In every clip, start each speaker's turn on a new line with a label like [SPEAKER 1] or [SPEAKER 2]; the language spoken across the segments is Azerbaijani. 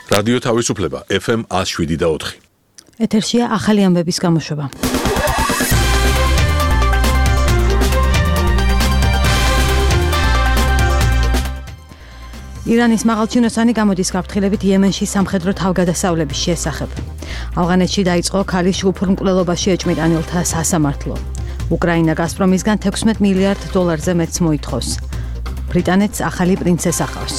[SPEAKER 1] რადიო თავისუფლება FM 107.4.
[SPEAKER 2] ეთერშია ახალი ამბების გამოშვება. ირანის მაღალჩინოსანი გამოდის გაფრთხილებით იემენში სამხედრო თავგადასავლების შესახებ. ავღანეთში დაიწყო ქალის შუქურ მკვლელობაში ეჭვმიტანილთა სასამართლო. უკრაინა გაზპრომისგან $16 მილიარდ მეტს მოითხოვს. ბრიტანეთს ახალი პრინცესა ჰყავს.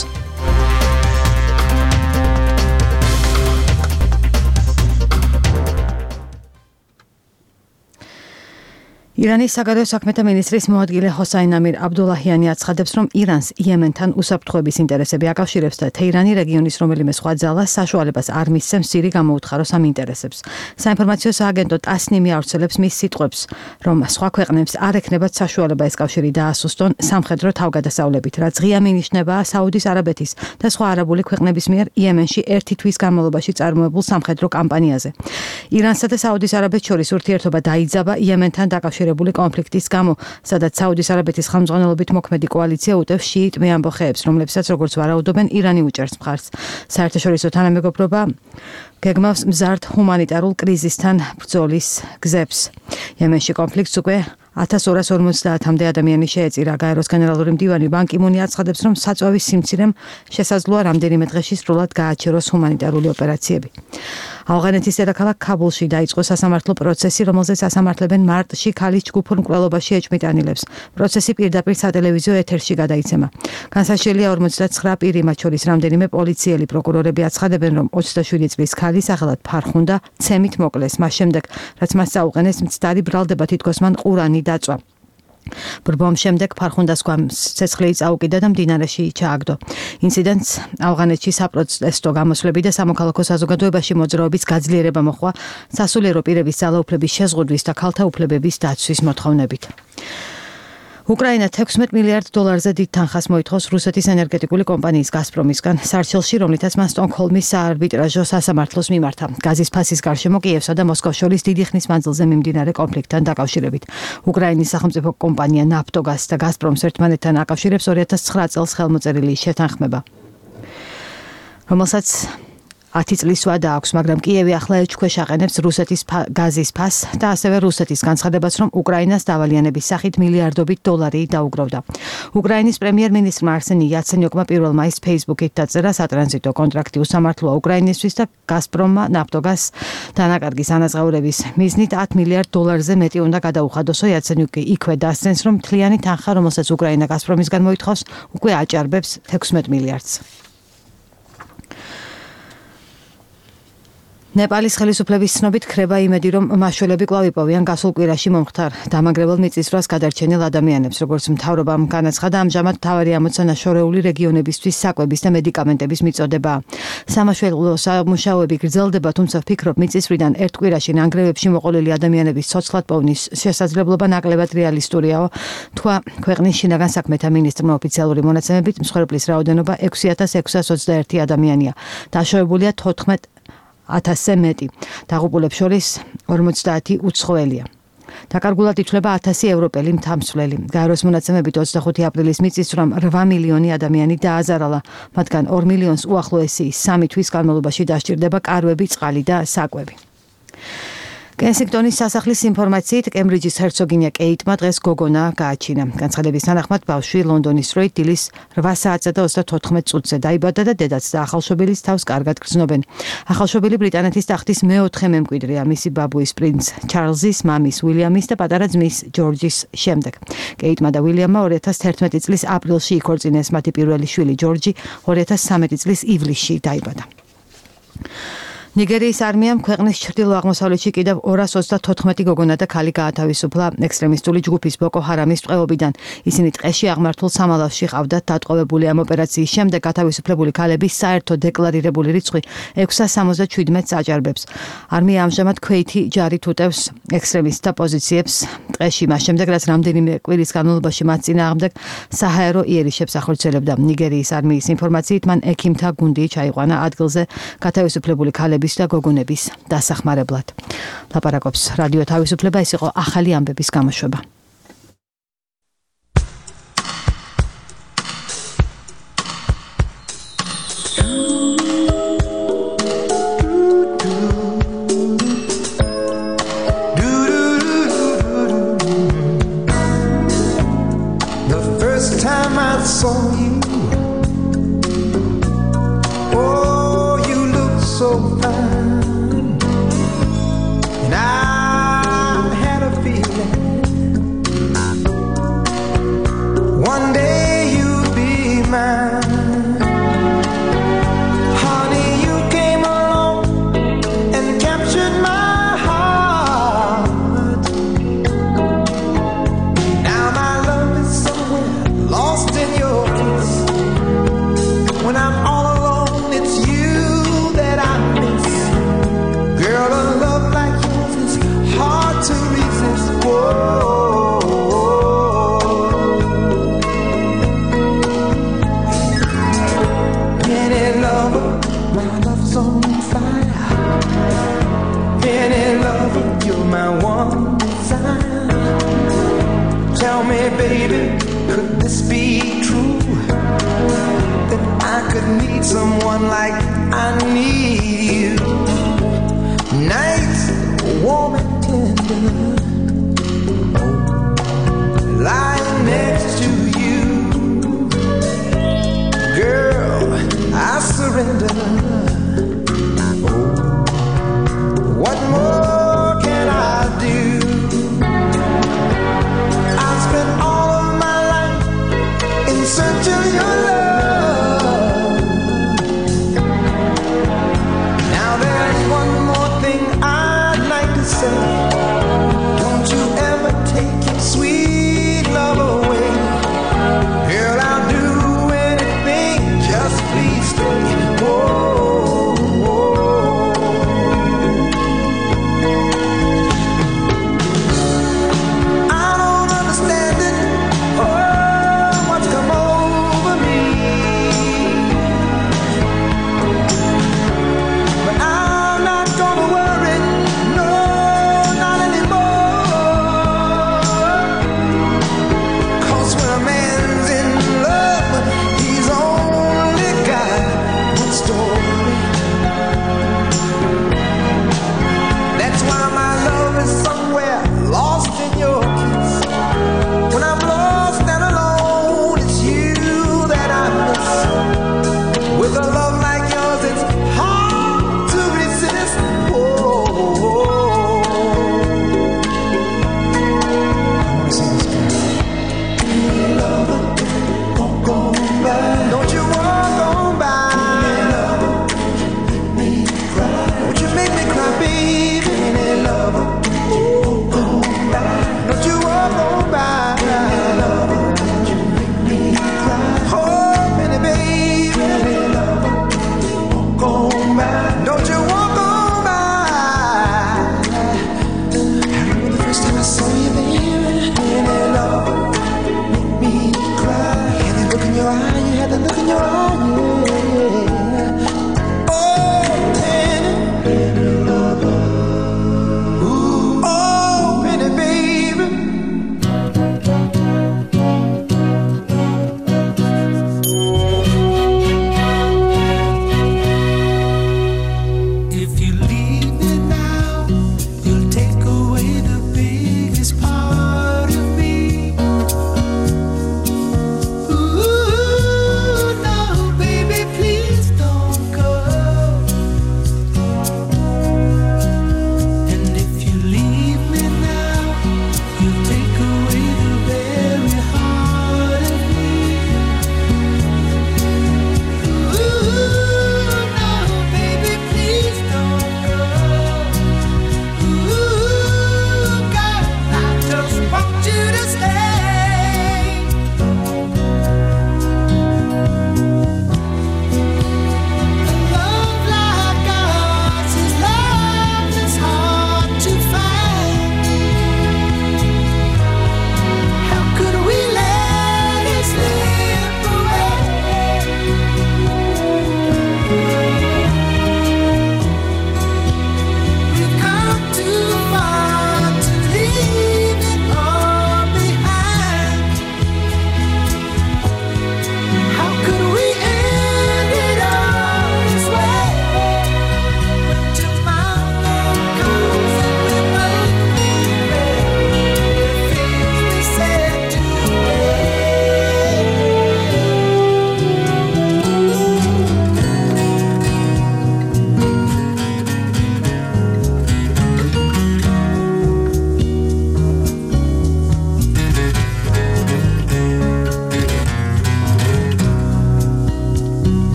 [SPEAKER 2] ირანის საგარეო საქმეთა მინისტრის მოადგილე ჰოსაინ ამირ აბდულაჰიანი აცხადებს, რომ ირანს იემენთან უსაფრთხოების ინტერესები აკავშირებს და თეირანი რეგიონის რომელიმე სხვა ძალას საშუალებას არ მისცემს ძირი გამოუთხაროს ამ ინტერესებს. საინფორმაციო სააგენტო ტასნიმი ავრცელებს მის სიტყვებს, რომ სხვა ქვეყნებს არ ექნებათ საშუალება ეს კავშირი დაასუსტონ სამხედრო თავგადასავლებით, რაც ღია მინიშნებაა საუდის არაბეთის და სხვა არაბული ქვეყნების მიერ იემენში ერთი თვის განმავლობაში წარმოებულ სამხედრო კამპანიაზე. ირანსა და საუდის არაბეთს შორის ურთიერთობა დაიძაბა იემენთან დაკავშირებით კონფლიქტის გამო, სადაც საუდის არაბეთის ხელმძღვანელობით მოქმედი კოალიცია უტევს შიიტ მეამბოხეებს, რომლებსაც როგორც ვარაუდობენ, ირანი უჭერს მხარს. საერთაშორისო თანამეგობრობა გეგმავს მზარდ ჰუმანიტარულ კრიზისთან ბრძოლის გზებს. იემენში კონფლიქტს უკვე 1250-მდე ადამიანი შეეწირა. გაეროს გენერალური მდივანი ბან კი მუნი აცხადებს, რომ საწვავის სიმცირემ შესაძლოა რამდენიმე დღეში სრულად გააჩეროს ჰუმანიტარული ოპერაციები. ავღანეთის დედაქალაქ ქაბულში დაიწყო სასამართლო პროცესი, რომელზეც ასამართლებენ მარტში ქალის ჯგუფურ მკვლელობაში ეჭვმიტანილებს. პროცესი პირდაპირ სატელევიზიო ეთერში გადაიცემა. განსაშლელია 49 პირი, მათ შორის რამდენიმე პოლიციელი. პროკურორები აცხადებენ, რომ 27 წლის ქალი სახელად ფარხუნდა ცემით მოკლეს, მას შემდეგ, რაც მას წაუყენეს მცდარი ბრალდება, თითქოს მან ყურანი დაწვა. ბრბომ შემდეგ ფარხუნდას ცეცხლი წაუკიდა და მდინარეში ჩააგდო. ინციდენტს ავღანეთში საპროტესტო გამოსვლები და სამოქალაქო საზოგადოებაში მოძრაობის გაძლიერება მოჰყვა სასულიერო პირების ძალაუფლების შეზღუდვის და ქალთა უფლებების დაცვის მოთხოვნებით. უკრაინა $16 მილიარდ დიდ თანხას მოითხოვს რუსეთის ენერგეტიკული კომპანიის გაზპრომისგან სარჩელში, რომლითაც მან სტოკჰოლმის საარბიტრაჟო სასამართლოს მიმართა. გაზის ფასის გარშემო კიევსა და მოსკოვს შორის დიდი ხნის მანძილზე მიმდინარე კონფლიქტთან დაკავშირებით. უკრაინის სახელმწიფო კომპანია ნაფტოგაზ და გაზპრომს ერთმანეთთან აკავშირებს 2009 წელს ხელმოწერილი შეთანხმება, რომელსაც 10 წლის ვადა აქვს, მაგრამ კიევი ახლა ეჭქვეშ აყენებს რუსეთის გაზის ფასს და ასევე რუსეთის განცხადებას, რომ უკრაინას დავალიანების სახით მილიარდობით $. დაუგროვდა. უკრაინის პრემიერ-მინისტრმა არსენი იაცენიუკმა 1 მაისს Facebook-ით დაწერა სატრანზიტო კონტრაქტი უსამართლოა უკრაინისთვის და გაზპრომმა ნაფტოგაზ დანაკარგის ანაზღაურების მიზნით $10 მილიარდ მეტი უნდა გადაუხადოსო. იაცენიუკი იქვე დასცენს, რომ მთლიანი თანხა, რომელსაც უკრაინა გაზპრომისგან მოითხოვს, უკვე აჭარბებს $16 მილიარდს. ნეპალის ხელისუფლების ცნობით ქრება იმედი, რომ მაშველები კვლავ იპოვიან გასულ კვირაში მომხდარ დამანგრებელ მიწისძვრას გადარჩენილ ადამიანებს. როგორც მთავრობამ განაცხადა, ამჟამად მთავარი ამოცანა შორეული რეგიონებისთვის საკვების და მედიკამენტების მიწოდებაა. სამაშველო სამუშაოები გრძელდება, თუმცა ვფიქრობ, მიწისძვრიდან ერთ კვირაში ნანგრევებში მოყოლილი ადამიანების ცოცხლად პოვნის შესაძლებლობა ნაკლებად რეალისტურიაო, თქვა ქვეყნის შინაგან საქმეთა მინისტრმა. ოფიციალური მონაცემებით მსხვერპლის რაოდენობა 6621 ადამიანია. დაშავებულია 14,000-ზე მეტი. დაღუპულებს შორის 50 უცხოელია. დაკარგულად ითვლება 1000 ევროპელი მთამსვლელი. გაეროს მონაცემებით 25 აპრილის მიწისძვრამ 8 მილიონი ადამიანი დააზარალა, მათგან 2 მილიონს უახლოესი 3 თვის განმავლობაში დასჭირდება კარვები, წყალი და საკვები. კენსინგტონის სასახლის ინფორმაციით კემბრიჯის ჰერცოგინია კეიტმა დღეს გოგონა გააჩინა. განცხადების თანახმად ბავშვი ლონდონის დროით დილის 8 საათსა და 34 წუთზე დაიბადა და დედაც და ახალშობილის თავს კარგად გრძნობენ. ახალშობილი ბრიტანეთის ტახტის მეოთხე მემკვიდრეა მისი ბაბუის პრინც ჩარლზის, მამის უილიამის და პატარა ძმის ჯორჯის შემდეგ. კეიტმა და უილიამმა 2011 წლის აპრილში იქორწინეს. მათი პირველი შვილი ჯორჯი 2013 წლის ივლისში დაიბადა. ნიგერიის არმიამ ქვეყნის ჩრდილო-აღმოსავლეთში კიდევ 234 გოგონა და ქალი გაათავისუფლა ექსტრემისტული ჯგუფის ბოკო ჰარამის ტყვეობიდან. ისინი ტყეში აღმართულ სამალავში ყავდათ დატყვევებული. ამ ოპერაციის შემდეგ გათავისუფლებული ქალების საერთო დეკლარირებული რიცხვი 677-ს აჭარბებს. არმია ამჟამად ქვეითი ჯარით უტევს ექსტრემისტთა პოზიციებს ტყეში, მას შემდეგ რაც რამდენიმე კვირის განმავლობაში მათ წინააღმდეგ საჰაერო იერიშებს ახორციელებდა. ნიგერიის არმიის ინფორმაციით მან ექიმთა გუნდი ჩაიყვანა ადგილზე გათავისუფლებული ქალების და გოგონების დასახმარებლად. ლაპარაკობს რადიო თავისუფლება, ეს იყო ახალი ამბების გამოშვება.
[SPEAKER 3] saw you, oh, you look so fine, and I had a feeling one day you'd be mine. Honey, you came along and captured my heart. Now my love is somewhere lost in your kiss. When I'm all alone, it's you that I miss. Girl, a love like yours is hard to resist. Whoa. Any lover, my love's on fire. Any lover, you're my one desire. Tell me, baby, could this be true? That I could need someone like I need you. Nights warm and tender, lying next to you. Girl, I surrender. What more can I do? I spent all of my life in search of your love.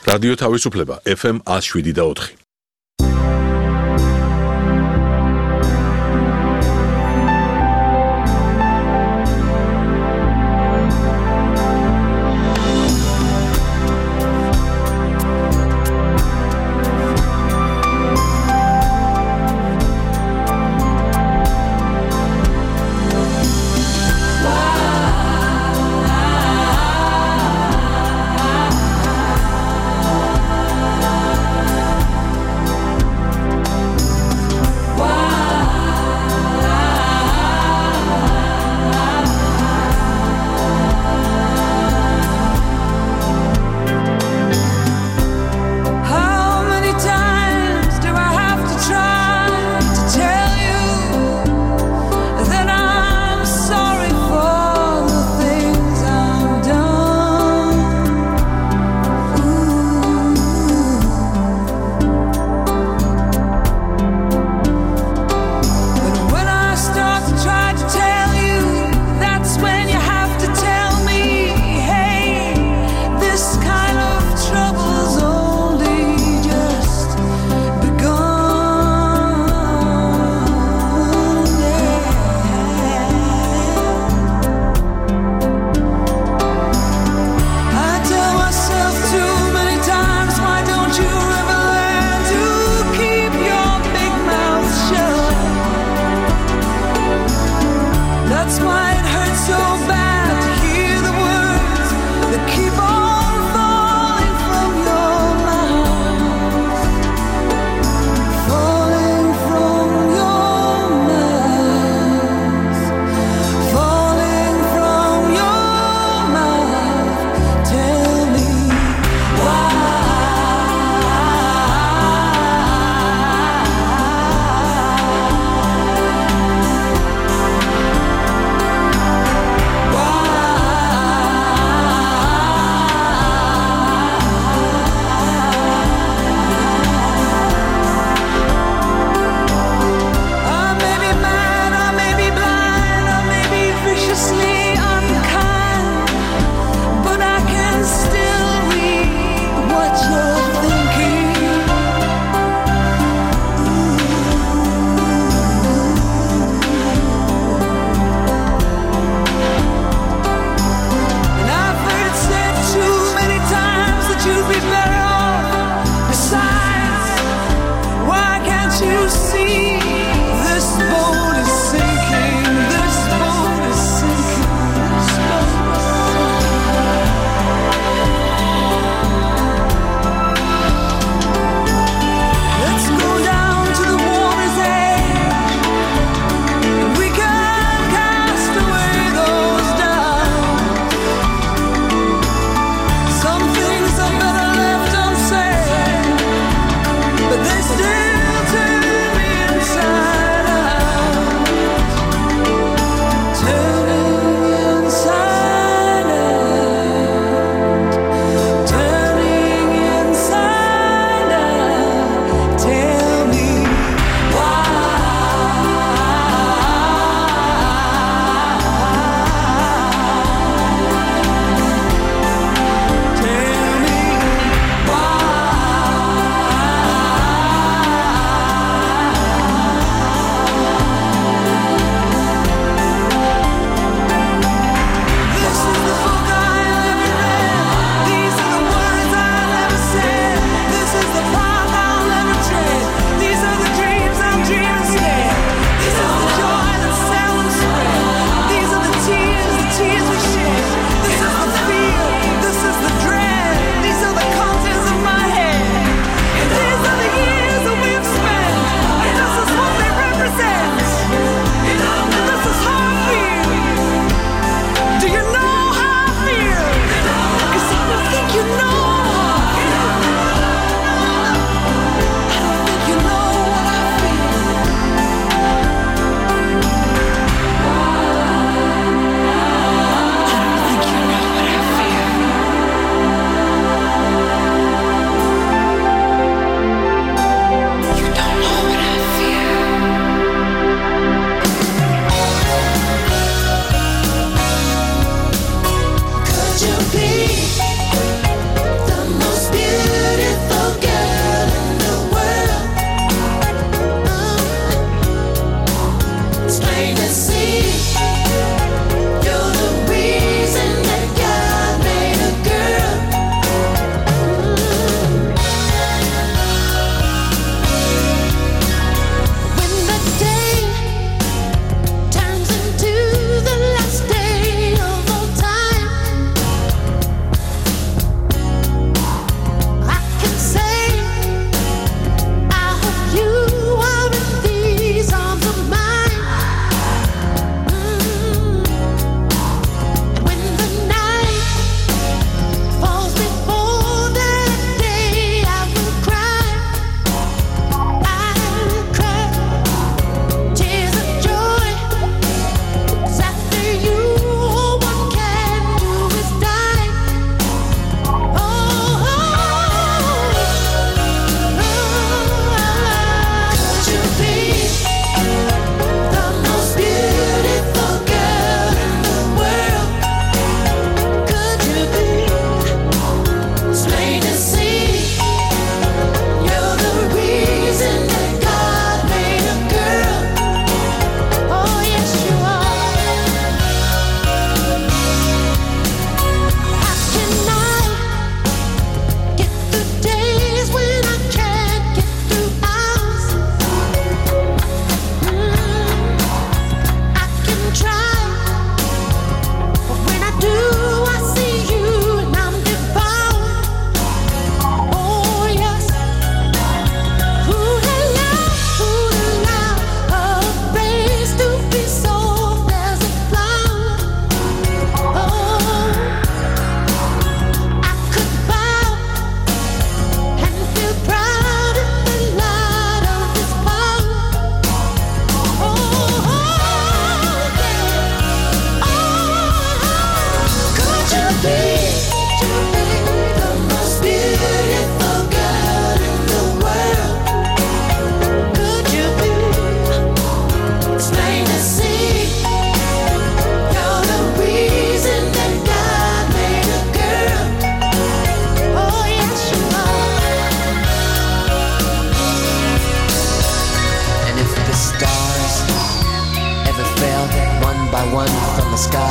[SPEAKER 1] რადიო თავისუფლება FM 107.4.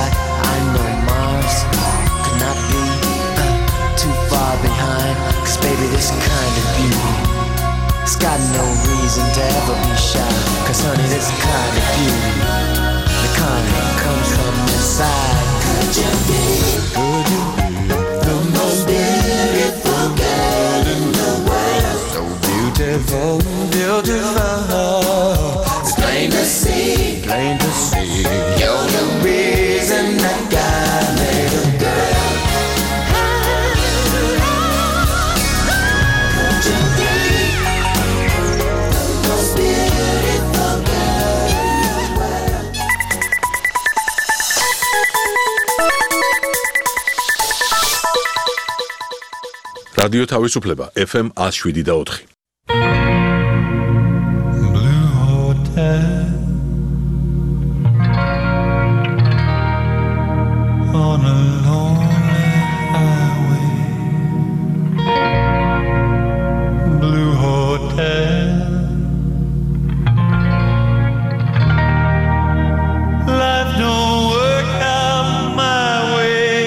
[SPEAKER 3] side. I know Mars could not be too far behind. 'Cause baby, this kind of beauty, it's got no reason to ever be shy. 'Cause honey, this kind of beauty, the kind that comes from inside. Could you be the most beautiful girl in the world? So beautiful, beautiful. It's plain to see, plain to see. You're the reason that God made a girl. Could you be the most beautiful girl in the world?
[SPEAKER 1] რადიო თავისუფლება FM 107.4.
[SPEAKER 4] Blue Hotel on a lonely highway. Blue Hotel, life don't work out my way.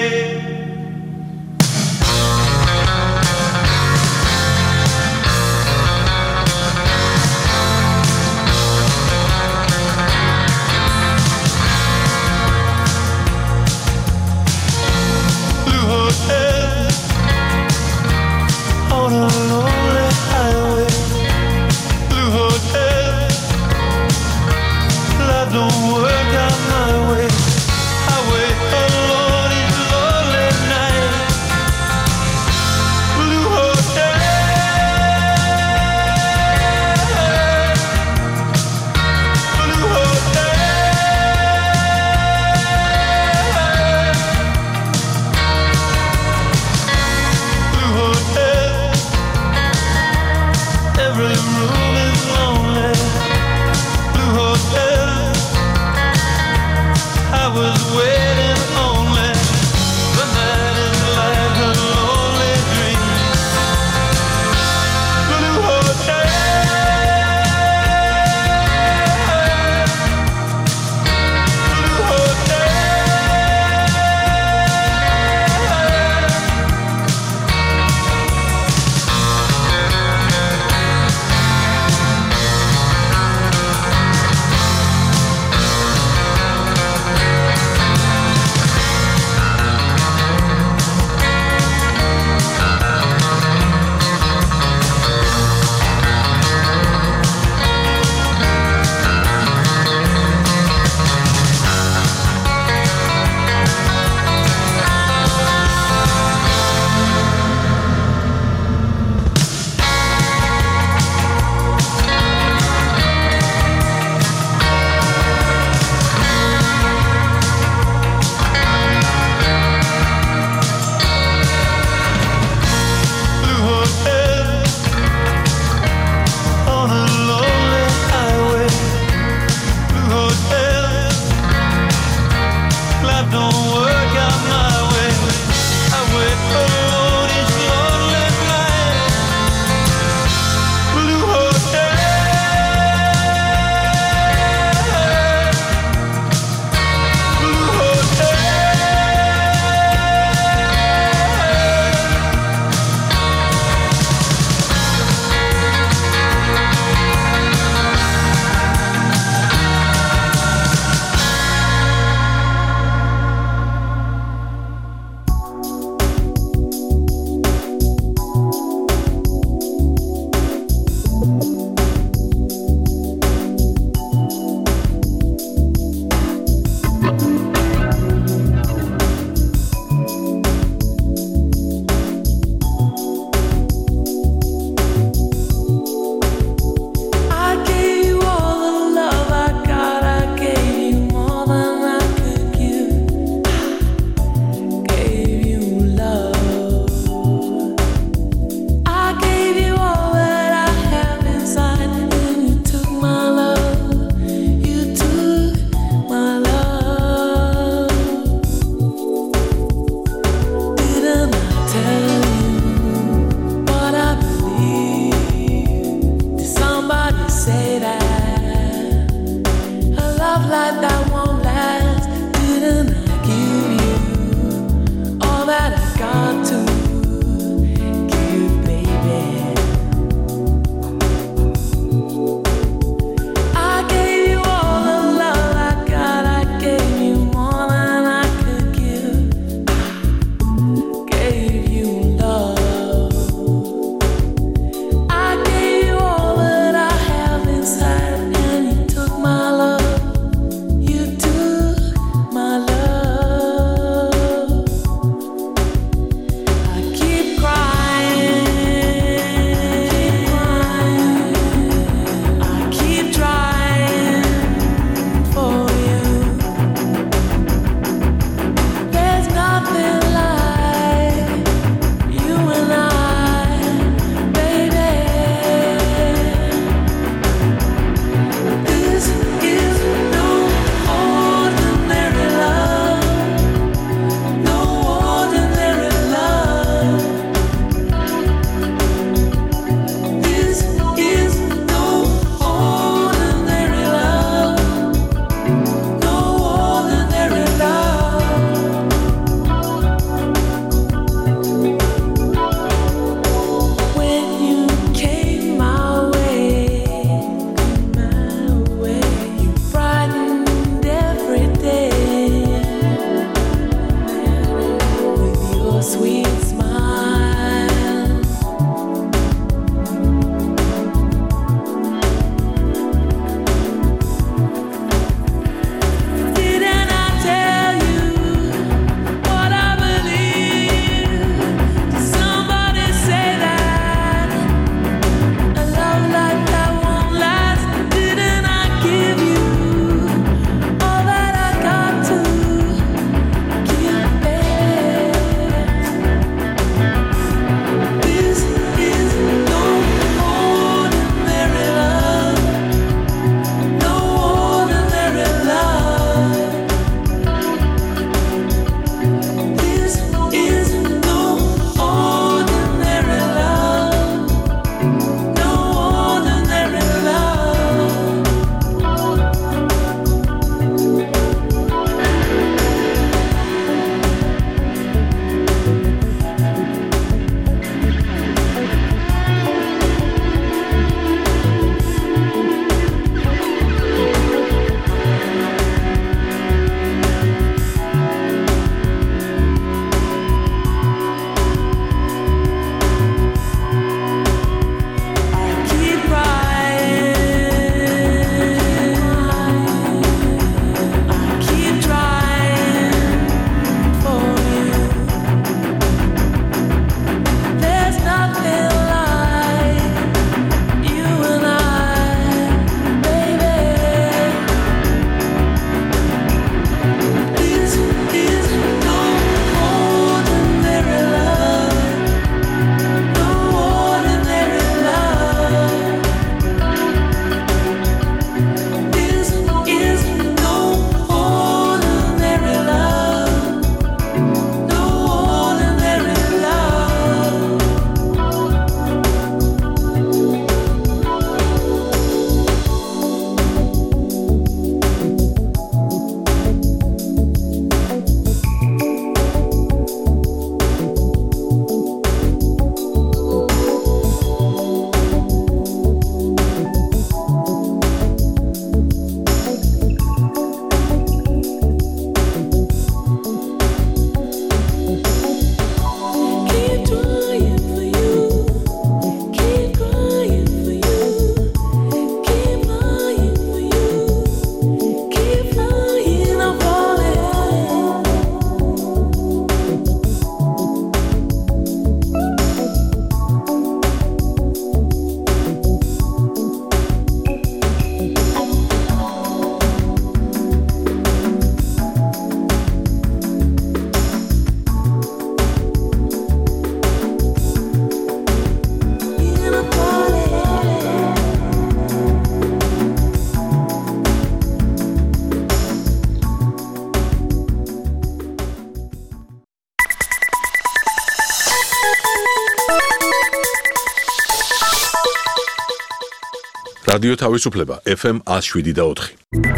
[SPEAKER 1] რადიო თავისუფლება FM 107.4.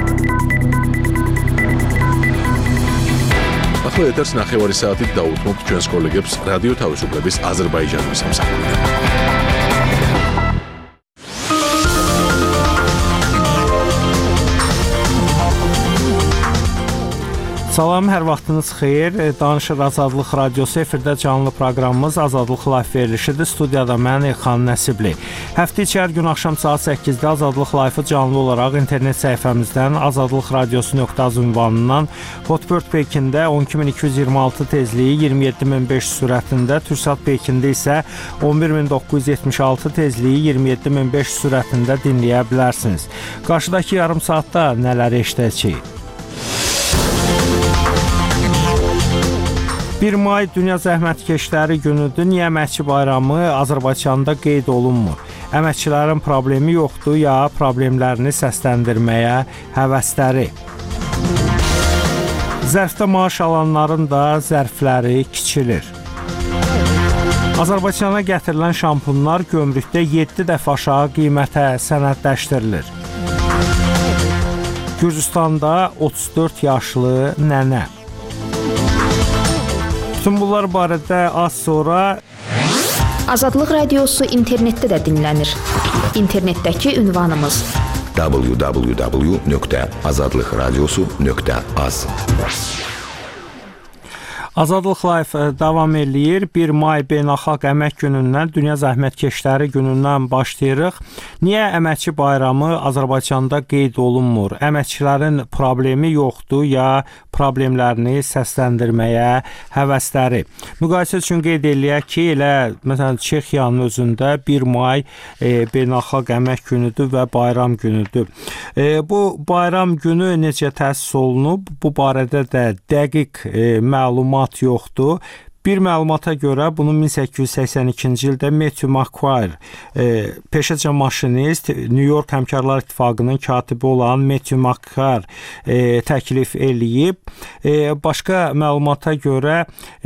[SPEAKER 1] ახლა ეთერს ნახევარი საათით დაუთმობთ ჩვენს კოლეგებს რადიო თავისუფლების აზერბაიჯანის სამსახურიდან.
[SPEAKER 5] Salam, hər vaxtınız xeyir. Danışır Azadlıq Radiosu efirdə canlı proqramımız Azadlıq Live verilişidir. Studiyada mən Elxan Nəsibli. Həftə içi hər gün axşam saat 8-də Azadlıq Live-ı canlı olaraq internet səhifəmizdən azadlıqradiosu.az ünvanından Hotbird Pekində 12226 tezliyi 27500 sürətində, Türksat Pekində isə 11976 tezliyi 27500 sürətində dinləyə bilərsiniz. Qarşıdakı yarım saatda nələr eşidəcəyik? 1 may Dünya Zəhmətkeşləri günüdür. Niyə əməkçi bayramı Azərbaycanda qeyd olunmur? Əməkçilərin problemi yoxdur ya problemlərini səsləndirməyə həvəsləri? Zərfdə maaş alanların da zərfləri kiçilir. Azərbaycana gətirilən şampunlar gömrükdə 7 dəfə aşağı qiymətə sənədləşdirilir. Gürcüstanda 34 yaşlı nənə. Bütün bunlar barədə az sonra
[SPEAKER 6] Azadlıq Radiosu internetdə də dinlənir. İnternetdəki ünvanımız www.azadlıqradiosu.az. Azadlıq Live davam eləyir. 1 may Beynəlxalq Əmək Günündən, Dünya Zəhmətkeşləri Günündən başlayırıq. Niyə əməkçi bayramı Azərbaycanda qeyd olunmur? Əməkçilərin problemi yoxdur ya problemlərini səsləndirməyə həvəsləri? Müqayisə üçün qeyd eləyək ki, elə məsələn Çexiyanın özündə 1 may Beynəlxalq Əmək Günüdür və bayram günüdür. Bu bayram günü necə təsis olunub? Bu barədə də dəqiq məlumat yoxdur. Bir məlumata görə bunu 1882-ci ildə Matthew McQuire, peşəcə maşinist, New York Həmkarlar İttifaqının katibi olan Matthew McQuire təklif eləyib. Başqa məlumata görə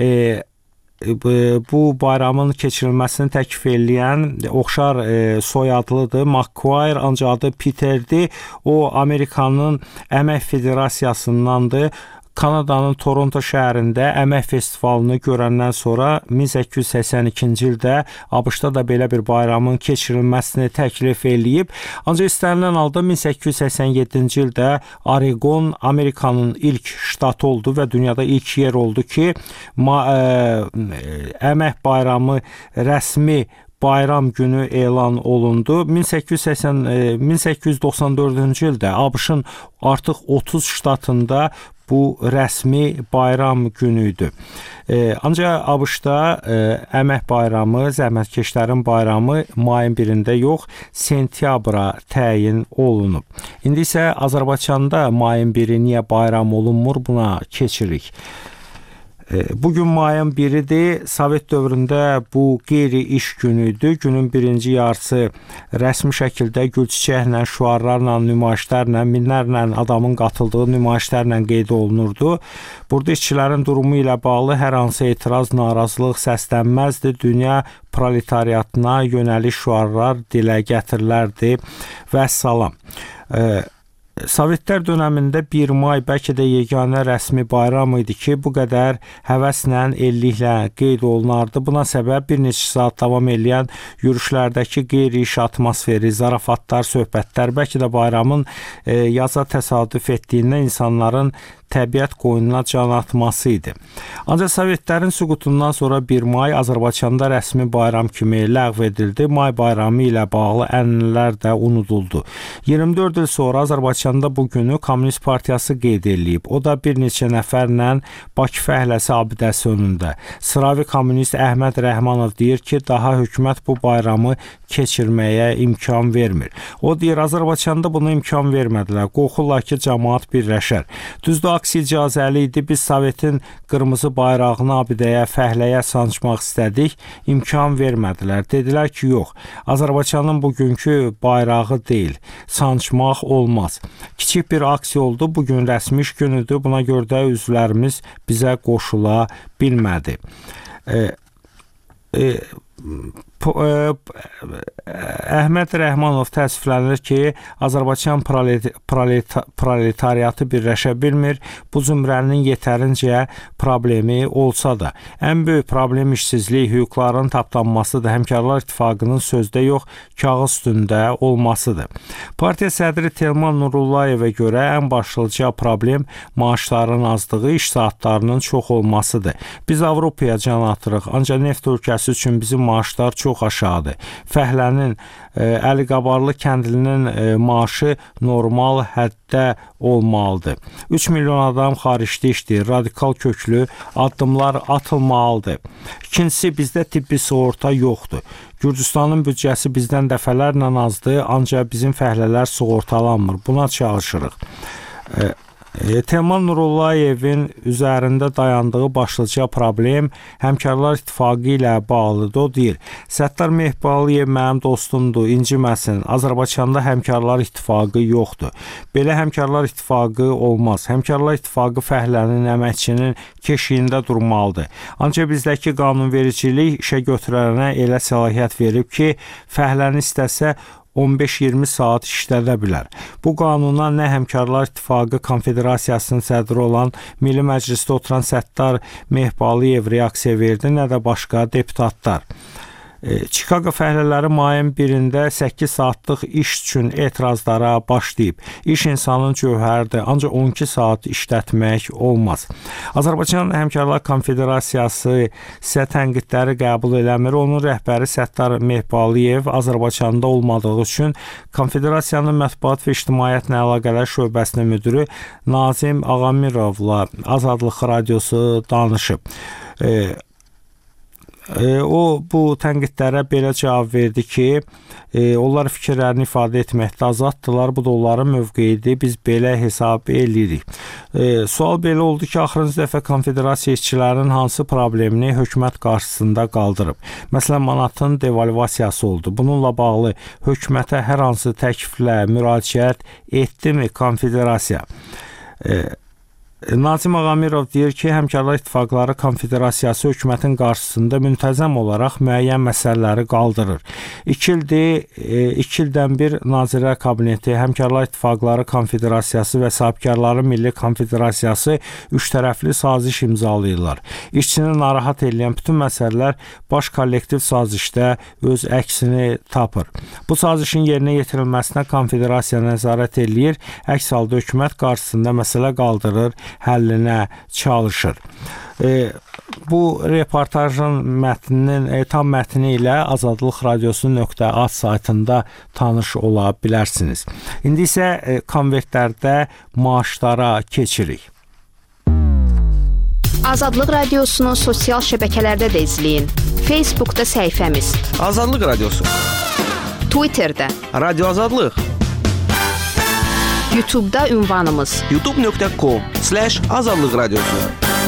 [SPEAKER 6] bu bayramın keçirilməsini təklif eləyən oxşar soyadlıdır. McQuire, ancaq adı Peterdir. O, Amerikanın Əmək Federasiyasındandır. Kanadanın Toronto şəhərində əmək festivalını görəndən sonra 1882-ci ildə ABŞ-da da belə bir bayramın keçirilməsini təklif eləyib. Ancaq istənilən halda 1887-ci ildə Oregon Amerikanın ilk ştatı oldu və dünyada ilk yer oldu ki, əmək bayramı rəsmi bayram günü elan olundu. 1894-cü ildə ABŞ-ın artıq 30 ştatında bu rəsmi bayram günü idi. Ancaq ABŞ-da əmək bayramı, zəhmətkeşlərin bayramı mayın 1-də yox, sentyabra təyin olunub. İndi isə Azərbaycanda mayın 1-i niyə bayram olunmur, buna keçirik. Bugün mayın 1-idir. Sovet dövründə bu qeyri-iş günüdür. Günün birinci yarısı rəsmi şəkildə gül çiçəklə, şüarlarla, nümayişlərlə, minlərlə adamın qatıldığı nümayişlərlə qeyd olunurdu. Burada işçilərin durumu ilə bağlı hər hansı etiraz, narazılıq səslənməzdi. Dünya proletariatına yönəlik şüarlar dilə gətirilərdi və salam. Sovetlər dönəmində 1 may bəlkə də yeganə rəsmi bayram idi ki, bu qədər həvəslə, elliklə qeyd olunardı. Buna səbəb bir neçə saat davam edən yürüşlərdəki qeyri-iş atmosferi, zarafatlar, söhbətlər, bəlkə də bayramın yaza təsadüf etdiyindən insanların təbiət qoynuna can atması idi. Ancaq Sovetlərin süqutundan sonra 1 may Azərbaycanda rəsmi bayram kimi ləğv edildi. May bayramı ilə bağlı ənənələr də unuduldu. 24 il sonra Azərbaycanda bu günü Kommunist Partiyası qeyd edilib. O da bir neçə nəfərlə Bakı fəhləsi abidəsi önündə. Sıravi kommunist Əhməd Rəhmanov deyir ki, daha hökumət bu bayramı keçirməyə imkan vermir. O deyir, Azərbaycanda buna imkan vermədilər. Qorxurlar ki, cəmaət birləşər. Düzdür, aksi icazəli idi. Biz Sovetin qırmızı bayrağını abidəyə, fəhləyə sancmaq istədik. İmkan vermədilər. Dedilər ki, yox. Azərbaycanın bugünkü bayrağı deyil. Sancmaq olmaz. Kiçik bir aksiya oldu. Bugün rəsmi iş günüdür. Buna görə də üzvlərimiz bizə qoşula bilmədi. Əhməd Rəhmanov təəssüflənir ki, Azərbaycan proletariatı birləşə bilmir. Bu zümrənin yetərincə problemi olsa da, ən böyük problem işsizlik, hüquqların tapdanmasıdır. Həmkarlar İttifaqının sözdə yox, kağız üstündə olmasıdır. Partiya sədri Telman Nurullayevə görə ən başlıca problem maaşların azlığı, iş saatlarının çox olmasıdır. Biz Avropaya can atırıq, ancaq neft ölkəsi üçün bizim maaşlar çox aşağıdır. Fəhlənin, Əliqabarlı kəndlinin maaşı normal həddə olmalıdır. 3 milyon adam xaricdə işləyir, radikal köklü addımlar atılmalıdır. İkincisi, bizdə tibbi sığorta yoxdur. Gürcüstanın büdcəsi bizdən dəfələrlə azdır, ancaq bizim fəhlələr sığortalanmır. Buna çalışırıq. Telman Nurullayevin üzərində dayandığı başlıca problem Həmkarlar İttifaqı ilə bağlıdır. O deyir, Səttar Mehballiyev mənim dostumdur, inciməsin. Azərbaycanda Həmkarlar İttifaqı yoxdur. Belə Həmkarlar İttifaqı olmaz. Həmkarlar İttifaqı fəhlənin, əməkçinin keşiyində durmalıdır. Ancaq bizdəki qanunvericilik işə götürənə elə səlahiyyət verib ki, fəhləni istəsə 15-20 saat işlədə bilər. Bu qanuna nə Həmkarlar İttifaqı Konfederasiyasının sədri olan Milli Məclisdə oturan Səttar Mehballiyev reaksiya verdi, nə də başqa deputatlar. Chicago fəhlələri mayın 1-də 8 saatlıq iş üçün etirazlara başlayıb. İş insanın cövhəridir, ancaq 12 saat işlətmək olmaz. Azərbaycan Həmkarlar Konfederasiyası isə tənqidləri qəbul eləmir. Onun rəhbəri Səttar Mehballiyev Azərbaycanda olmadığı üçün Konfederasiyanın mətbuat və ictimaiyyətlə əlaqələr şöbəsinin müdiri Nazim Ağamirovla Azadlıq Radiosu danışıb. O bu tənqidlərə belə cavab verdi ki, onlar fikirlərini ifadə etməkdə azaddılar, bu da onların mövqeyidir, biz belə hesab edirik. Sual belə oldu ki, axırıncı dəfə konfederasiya işçilərinin hansı problemini hökumət qarşısında qaldırıb? Məsələn, manatın devalvasiyası oldu. Bununla bağlı hökumətə hər hansı təkliflə müraciət etdimi konfederasiya? Nazim Ağamirov deyir ki, Həmkarlar İttifaqları Konfederasiyası hökumətin qarşısında müntəzəm olaraq müəyyən məsələləri qaldırır. 2 ildən bir Nazirlər Kabineti, Həmkarlar İttifaqları Konfederasiyası və Sahibkarların Milli Konfederasiyası üçtərəfli saziş imzalayırlar. İşçini narahat edən bütün məsələlər baş kollektiv sazişdə öz əksini tapır. Bu sazişin yerinə yetirilməsinə konfederasiya nəzarət eləyir, əks halda hökumət qarşısında məsələ qaldırır, həllinə çalışır. Bu reportajın mətninin tam mətni ilə Azadlıq Radiosu.az saytında tanış ola bilərsiniz. İndi isə konvertlərdə maaşlara keçirik.
[SPEAKER 7] Azadlıq Radiosunu sosial şəbəkələrdə də izləyin. Facebookda səhifəmiz
[SPEAKER 8] Azadlıq Radiosu,
[SPEAKER 7] Twitterdə
[SPEAKER 8] Radio Azadlıq,
[SPEAKER 7] YouTube'da ünvanımız
[SPEAKER 8] youtube.com/Azadlıq Radiosu.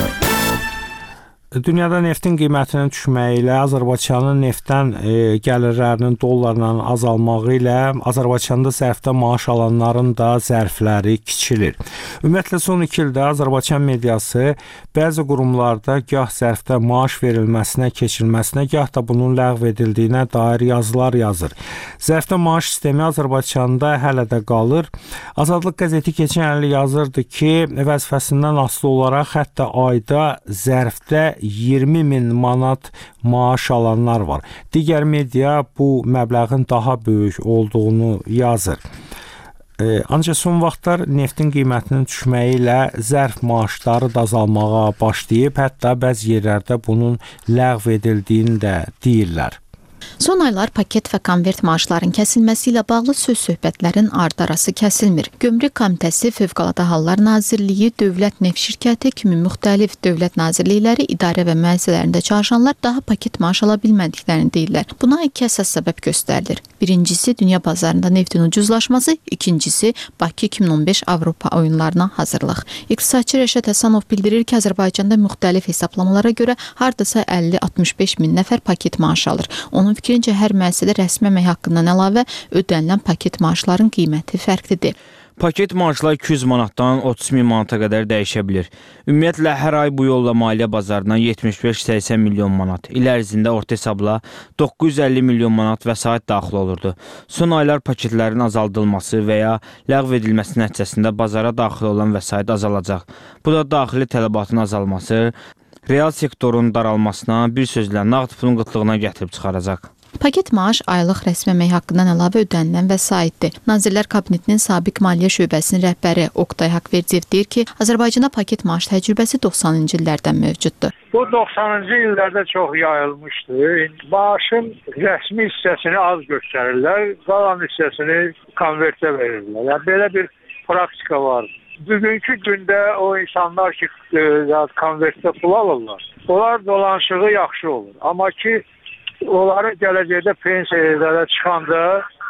[SPEAKER 6] Dünyada neftin qiymətinin düşməyi ilə Azərbaycanın neftdən gəlirlərinin dollarla azalmağı ilə Azərbaycanda zərfdə maaş alanların da zərfləri kiçilir. Ümumiyyətlə son 2 ildə Azərbaycan mediası bəzi qurumlarda gah zərfdə maaş verilməsinə, keçirilməsinə, gah da bunun ləğv edildiyinə dair yazılar yazır. Zərfdə maaş sistemi Azərbaycanda hələ də qalır. Azadlıq qəzeti keçən il yazırdı ki, vəzifəsindən asılı olaraq hətta ayda zərfdə 20.000 manat maaş alanlar var. Digər media bu məbləğin daha böyük olduğunu yazır. Ancaq son vaxtlar neftin qiymətinin düşməyi ilə zərf maaşları da azalmağa başlayıb, hətta bəzi yerlərdə bunun ləğv edildiyini də deyirlər.
[SPEAKER 9] Son aylar paket və konvert maaşların kəsilməsi ilə bağlı söz-söhbətlərin ardı-arası kəsilmir. Gömrük Komitəsi, Fövqəladə Hallar Nazirliyi, Dövlət Neft Şirkəti kimi müxtəlif dövlət nazirlikləri, idarə və müəssisələrində çalışanlar daha paket maaş ala bilmədiklərini deyirlər. Buna 2 əsas səbəb göstərilir. Birincisi, dünya bazarında neftin ucuzlaşması, ikincisi, Bakı 2015 Avropa oyunlarına hazırlıq. İqtisadçı Rəşad Həsənov bildirir ki, Azərbaycanda müxtəlif hesablamalara görə hardasa 50-65 min nəfər paket maaş alır. Onun fikrincə, hər müəssisədə rəsmi əmək haqqından əlavə ödənilən paket maaşların qiyməti fərqlidir.
[SPEAKER 10] Paket maaşlar 200 manatdan 30 min manata qədər dəyişə bilir. Ümumiyyətlə, hər ay bu yolla maliyyə bazarına 75-80 milyon manat, il ərzində orta hesabla 950 milyon manat vəsait daxil olurdu. Son aylar paketlərin azaldılması və ya ləğv edilməsi nəticəsində bazara daxil olan vəsait azalacaq. Bu da daxili tələbatın azalması, real sektorun daralmasına, bir sözlə nağd pulun qıtlığına gətirib çıxaracaq.
[SPEAKER 9] Paket maaş aylıq rəsmi əmək haqqından əlavə ödənilən vəsaitdir. Nazirlər Kabinetinin sabiq maliyyə şöbəsinin rəhbəri Oqtay Haqverdiyev deyir ki, Azərbaycanda paket maaş təcrübəsi 90-cı illərdən mövcuddur.
[SPEAKER 11] Bu 90-cı illərdə çox yayılmışdı. Maaşın rəsmi hissəsini az göstərirlər, qalan hissəsini konvertə verirlər. Yəni belə bir praktika var. Bugünkü gündə o insanlar ki, konvertdə pul alırlar, onlar dolanışığı yaxşı olur. Amma ki, onların gələcəkdə pensiyalara çıxanda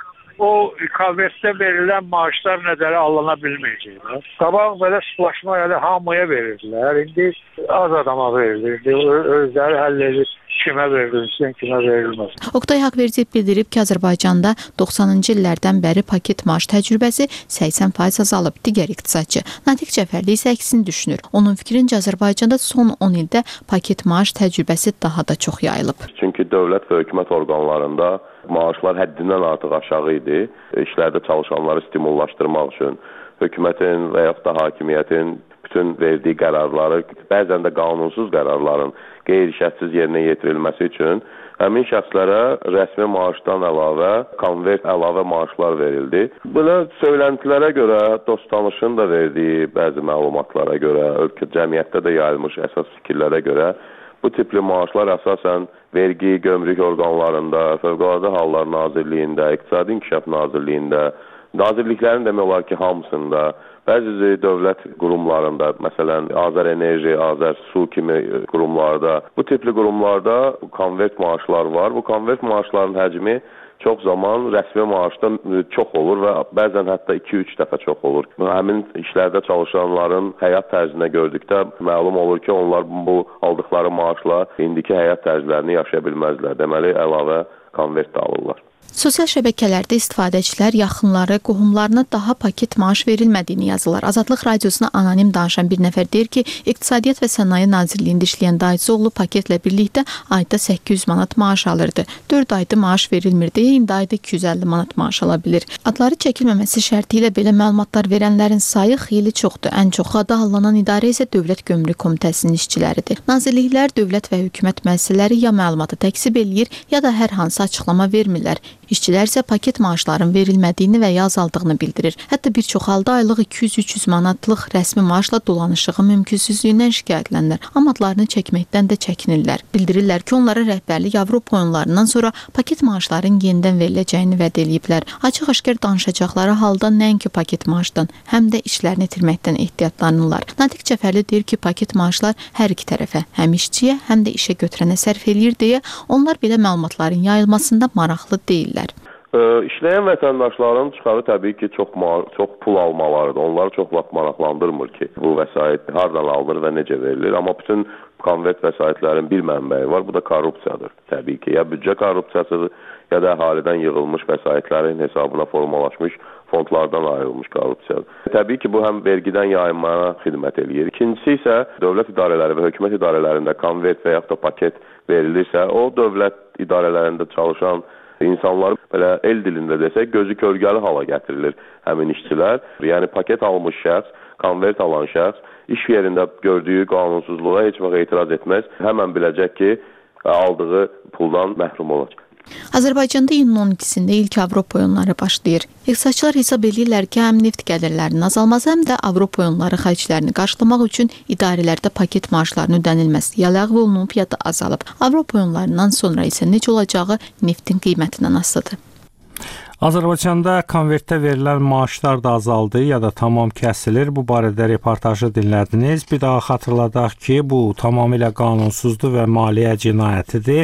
[SPEAKER 11] o konvertdə verilən maaşlar nəzərə alına bilməyəcəklər. Qabaq belə sıxlaşma hamıya verirdilər. İndi az adama verilir. Özləri həll edir. Kimə verilsin, kimə verilməz.
[SPEAKER 9] Oqtay Haqverdiyev bildirib ki, Azərbaycanda 90-cı illərdən bəri paket maaş təcrübəsi 80% azalıb. Digər iqtisadçı Natiq Cəfərli isə əksini düşünür. Onun fikrincə Azərbaycanda son 10 ildə paket maaş təcrübəsi daha da çox yayılıb.
[SPEAKER 12] Çünki dövlət və hökumət orqanlarında maaşlar həddindən artıq aşağı idi. İşlərdə çalışanları stimullaşdırmaq üçün hökumətin və yaxud da hakimiyyətin bütün verdiyi qərarları, bəzən də qanunsuz qərarların qeyri-şərtsiz yerinə yetirilməsi üçün həmin şəxslərə rəsmi maaşdan əlavə, konvert əlavə maaşlar verildi. Belə söyləntilərə görə, dost tanışın da verdiyi bəzi məlumatlara görə, ölkə cəmiyyətdə də yayılmış əsas fikirlərə görə bu tipli maaşlar əsasən vergi, gömrük orqanlarında, Fövqəladə Hallar Nazirliyində, İqtisadi İnkişaf Nazirliyində, nazirliklərin demək olar ki, hamısında, bəzi dövlət qurumlarında, məsələn, Azərenerji, Azərsu kimi qurumlarda, bu tipli qurumlarda konvert maaşlar var. Bu konvert maaşların həcmi çox zaman rəsmi maaşdan çox olur və bəzən hətta 2-3 dəfə çox olur. Həmin işlərdə çalışanların həyat tərzinə gördükdə məlum olur ki, onlar bu aldıqları maaşla indiki həyat tərzlərini yaşaya bilməzlər. Deməli, əlavə konvert də alırlar.
[SPEAKER 9] Sosial şəbəkələrdə istifadəçilər yaxınları, qohumlarına daha paket maaş verilmədiyini yazırlar. Azadlıq radiosuna anonim danışan bir nəfər deyir ki, İqtisadiyyat və Sənaye Nazirliyində işləyən dayısı oğlu paketlə birlikdə ayda 800 manat maaş alırdı. 4 ayda maaş verilmir deyə indi ayda 250 manat maaş ala bilir. Adları çəkilməməsi şərti ilə belə məlumatlar verənlərin sayı xeyli çoxdur. Ən çox adı hallanan idarə isə Dövlət Gömrük Komitəsinin işçiləridir. Nazirliklər, dövlət və hökumət müəssisələri ya məlumatı təksib eləyir, ya da hər hansı açıqlama vermirlər. İşçilər isə paket maaşların verilmədiyini və ya azaldığını bildirir. Hətta bir çox halda aylıq 200-300 manatlıq rəsmi maaşla dolanışığı mümkünsüzlüyündən şikayətlənirlər. Amma adlarını çəkməkdən də çəkinirlər. Bildirirlər ki, onlara rəhbərlik Avropa oyunlarından sonra paket maaşların yenidən veriləcəyini vəd eləyiblər. Açıq-aşkar danışacaqları halda nəinki paket maaşdan, həm də işlərini itirməkdən ehtiyatlanırlar. Natiq Cəfərli deyir ki, paket maaşlar hər iki tərəfə, həm işçiyə, həm də işə götürənə sərf eləyir deyə onlar belə məlumatların yayılmasında maraqlı deyirlər.
[SPEAKER 12] İşləyən vətəndaşların çıxarı təbii ki, çox pul almalarıdır. Onları çox vaxt maraqlandırmır ki, bu vəsait hardan alınır və necə verilir. Amma bütün konvert vəsaitlərin bir mənbəyi var, bu da korrupsiyadır. Təbii ki, ya büdcə korrupsiyasıdır, ya da əhalidən yığılmış vəsaitlərin hesabına formalaşmış fondlardan ayrılmış korrupsiyadır. Təbii ki, bu həm vergidən yayınmaya xidmət eləyir. İkincisi isə dövlət idarələri və hökumət idarələrində konvert və yaxud da paket verilirsə, o dövlət idarələrində çalışan İnsanlar belə el dilində desək, gözü kölgəli hala gətirilir həmin işçilər. Yəni paket almış şəxs, konvert alan şəxs iş yerində gördüyü qanunsuzluğa heç vaxt etiraz etməz. Həmən biləcək ki, aldığı puldan məhrum olacaq.
[SPEAKER 9] Azərbaycanda iyunun 12-sində ilk Avropa oyunları başlayır. İqtisadçılar hesab edirlər ki, həm neft gəlirlərinin azalması, həm də Avropa oyunları xərclərini qarşılamaq üçün idarələrdə paket maaşlarının ödənilməsi ya ləğv olunub, ya da azalıb. Avropa oyunlarından sonra isə necə olacağı neftin qiymətindən asılıdır.
[SPEAKER 5] Azərbaycanda konvertdə verilən maaşlar da azaldı ya da tamam kəsilir. Bu barədə reportajı dinlədiniz. Bir daha xatırladaq ki, bu tamamilə qanunsuzdur və maliyyə cinayətidir.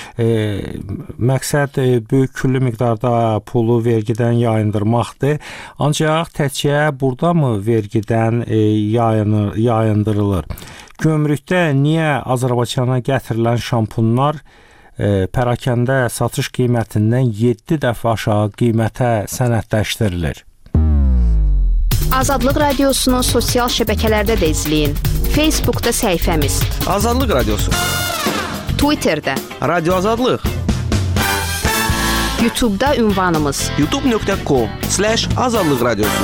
[SPEAKER 5] Məqsəd böyük küllü miqdarda pulu vergidən yayındırmaqdır. Ancaq təkcə burada mı vergidən yayındırılır? Gömrükdə niyə Azərbaycana gətirilən şampunlar pərakəndə satış qiymətindən 7 dəfə aşağı qiymətə sənədləşdirilir?
[SPEAKER 7] Azadlıq Radiosunu sosial şəbəkələrdə də izləyin. Facebookda səhifəmiz
[SPEAKER 8] Azadlıq Radiosu,
[SPEAKER 7] Twitterdə,
[SPEAKER 8] Radio Azadlıq,
[SPEAKER 7] YouTube'da ünvanımız
[SPEAKER 8] youtube.com/azadlıq radiosu.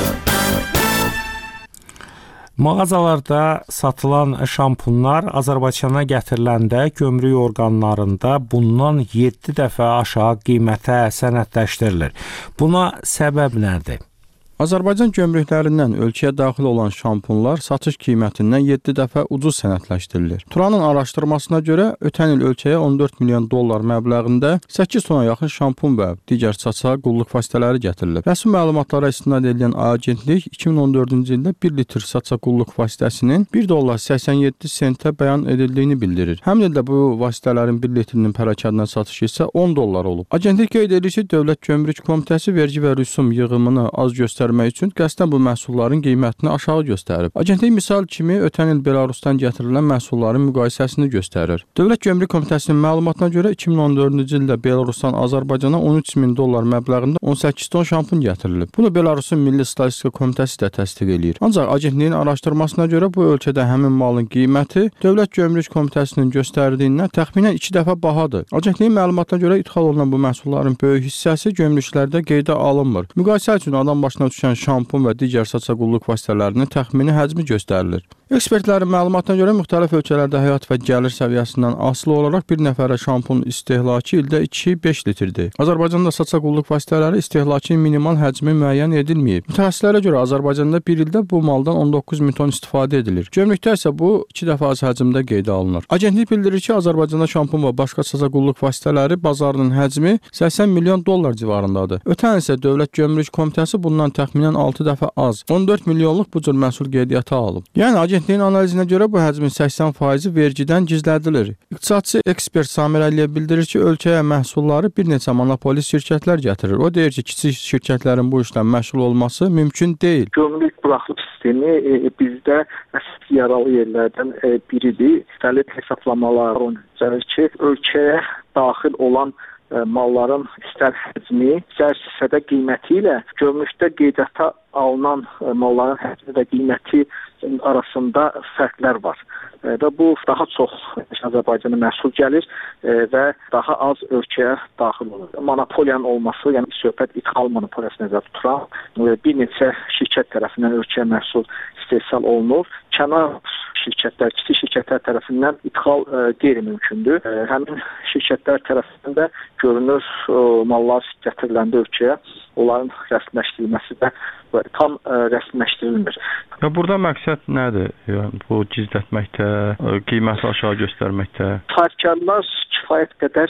[SPEAKER 5] Mağazalarda satılan şampunlar Azərbaycana gətiriləndə gömrük orqanlarında bundan 7 dəfə aşağı qiymətə sənədləşdirilir. Buna səbəb nədir?
[SPEAKER 13] Azərbaycan gömrüklərindən ölkəyə daxil olan şampunlar satış qiymətindən 7 dəfə ucuz sənədləşdirilir. Turanın araşdırmasına görə ötən il ölkəyə 14 milyon dollar məbləğində 8 tona yaxın şampun və digər saça qulluq vasitələri gətirilib. Rəsmi məlumatlara istinad edilən agentlik 2014-cü ildə 1 litr saça qulluq vasitəsinin 1 dollar 87 sentə bəyan edildiyini bildirir. Həmin ildə bu vasitələrin 1 litrinin pərakəndən satışı isə 10 dollar olub. Agentlik qeyd edir ki, Dövlət Gömrük Komitəsi vergi və rüsum yığımını az göstərmək üçün qəsdən bu məhsulların qiymətini aşağı göstərib. Agentlik misal kimi ötən il Belarusdan gətirilən məhsulların müqayisəsini göstərir. Dövlət Gömrük Komitəsinin məlumatına görə 2014-cü ildə Belarusdan Azərbaycana 13 min dollar məbləğində 18 ton şampun gətirilib. Bunu Belarusun Milli Statistika Komitəsi də təsdiq eləyir. Ancaq agentliyin araşdırmasına görə bu ölkədə həmin malın qiyməti Dövlət Gömrük Komitəsinin göstərdiyindən təxminən 2 dəfə bahadır. Agentliyin məlumatına görə ixal olunan bu məhsulların böyük hissəsi gömrüklərdə qeydə alınmır. Müqayisə üçün adam başına düşən şampun və digər saça qulluq vasitələrinin təxmini həcmi göstərilir. Ekspertlərin məlumatına görə müxtəlif ölkələrdə həyat və gəlir səviyyəsindən asılı olaraq bir nəfərə şampun istehlakı ildə 2-5 litrdir. Azərbaycanda saça qulluq vasitələri istehlakı minimal həcmi müəyyən edilməyib. Mütəxəssislərə görə Azərbaycanda bir ildə bu maldan 19 min ton istifadə edilir. Gömrükdə isə bu 2 dəfə az həcmdə qeydə alınır. Agentlik bildirir ki, Azərbaycanda şampun və başqa saça qulluq vasitələri bazarının həcmi 80 milyon dollar civarındadır. Ötən il isə Dövlət Gömrük Komitəsi bundan təxminən 6 dəfə az, 14 milyonluq bu cür məhsul qeydiyyata alıb. Yəni agentliyin analizinə görə bu həcmin 80% vergidən gizlədilir. İqtisadçı ekspert Samir Əliyev bildirir ki, ölkəyə məhsulları bir neçə monopolist şirkətlər gətirir. O deyir ki, kiçik şirkətlərin bu işlə məşğul olması mümkün deyil.
[SPEAKER 14] Gömrük buraxılış sistemi bizdə əsas yaralı yerlərdən biridir. Müxtəlif hesablamalar göstərir ki, ölkəyə daxil olan malların istər həcmi, istər hissədə qiyməti ilə gömrükdə qeydiyyata alınan malların həcmi və qiyməti arasında fərqlər var. Və bu daha çox Azərbaycana məhsul gəlir və daha az ölkəyə daxil olur. Monopoliyanın olması, yəni söhbət ithal monopoliyası nəzərdə tutulan bir neçə şirkət tərəfindən ölkəyə məhsul istehsal olunur. Kənar şirkətlər, kiçik şirkətlər tərəfindən ithal qeyri-mümkündür. Həmin şirkətlər tərəfindən də görünür mallar gətiriləndə ölkəyə onların rəsmiləşdirilməsi də tam rəsmiləşdirilmir.
[SPEAKER 13] Ya burada məqsəd nədir? Yəni bu gizlətməkdə, qiyməti aşağı göstərməkdə.
[SPEAKER 14] Sahibkarlar kifayət qədər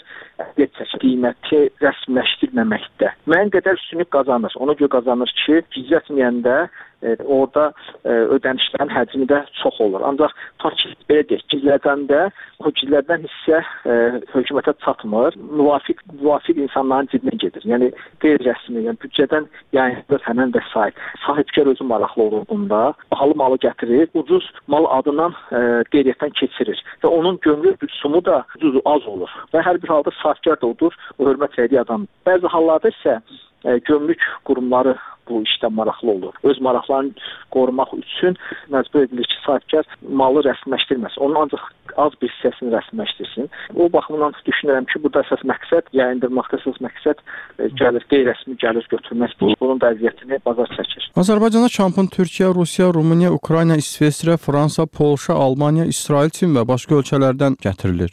[SPEAKER 14] qiyməti rəsmiləşdirməməkdə müəyyən qədər üstünlük qazanır. Ona görə qazanır ki, gizlətməyəndə orada ödənişlərin həcmi də çox olur. Ancaq belə deyək, gizlədəndə o gizlədən hissə hökumətə çatmır, müvafiq insanların cibinə gedir. Yəni qeyri-rəsmi, yəni büdcədən yayındır həmin vəsait. Sahibkar özü maraqlı olur bunda, bahalı malı gətirir, ucuz mal adından qeyriyyatdan keçirir və onun gömrük rüsumu da az olur və hər bir halda sahibkar da odur, o hörmət verdiyi adam. Bəzi hallarda isə gömrük qurumları bu işdən maraqlı olur. Öz maraqlarını qorumaq üçün məcbur edilir ki, sahibkar malı rəsmiləşdirməsin. Onun ancaq az bir hissəsini rəsmiləşdirsin. O baxımdan düşünürəm ki, burada əsas məqsəd yayındırmaqda əsas məqsəd gəlir, qeyri-rəsmi gəlir götürmək. Bunun vəziyyətini bazar çəkir.
[SPEAKER 13] Azərbaycana şampun Türkiyə, Rusiya, Rumıniya, Ukrayna, İsveçrə, Fransa, Polşa, Almaniya, İsrail, Çin və başqa ölkələrdən gətirilir.